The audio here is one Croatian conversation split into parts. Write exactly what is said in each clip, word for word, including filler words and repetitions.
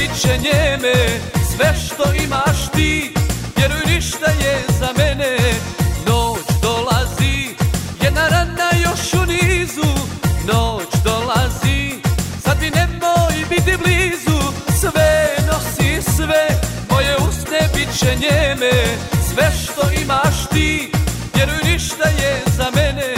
bit će njeme. Sve što imaš ti, vjeruj ništa je za mene. Noć dolazi, jedna rana još u nizu. Noć dolazi, sad mi nemoj biti blizu. Sve nosi sve, moje usne bit će njeme. Sve što imaš ti, vjeruj ništa je za mene.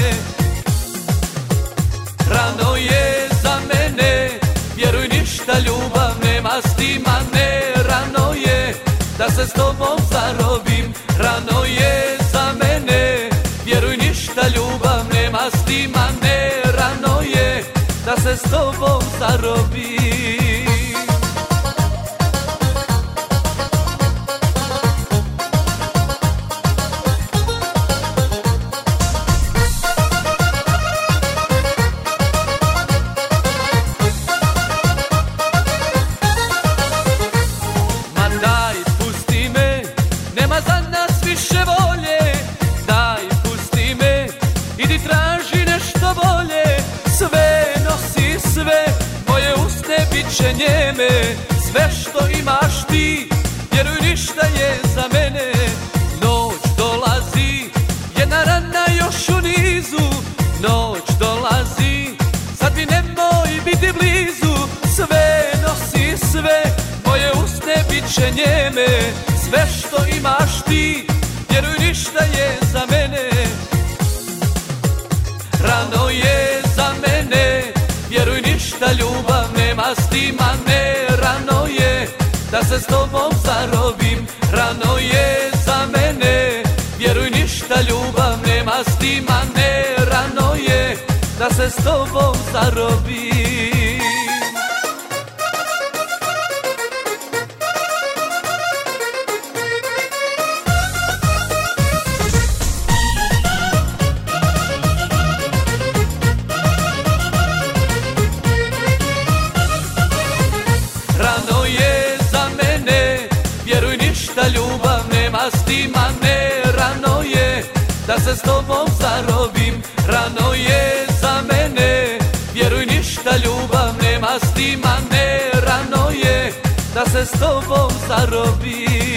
Rano je za mene, vjeruj ništa ljubav nema stima, ne. Rano je da se s tobom zarobim. Rano je za mene, vjeruj ništa ljubav nema stima, ne. Rano je da se s tobom zarobim. Nema za nas više volje, daj pusti me, idi traži nešto bolje. Sve nosi sve, moje usne bit će njeme. Sve što imaš ti, vjeruj ništa je za mene. Noć dolazi, jedna rana još u nizu. Noć dolazi, sad mi nemoj biti blizu. Sve nosi sve, moje usne bit će njeme. Sve što imaš ti, vjeruj ništa je za mene. Rano je za mene, vjeruj ništa ljubav nema stima, ne. Rano je da se s tobom zarobim. Rano je za mene, vjeruj ništa ljubav nema stima, ne. Rano je da se s tobom zarobim. Rano je za mene, vjeruj ništa ljubav nema stima, ne. Rano je da se s tobom zarobim. Rano je za mene, vjeruj ništa ljubav nema stima, ne. Rano je da se s tobom zarobim.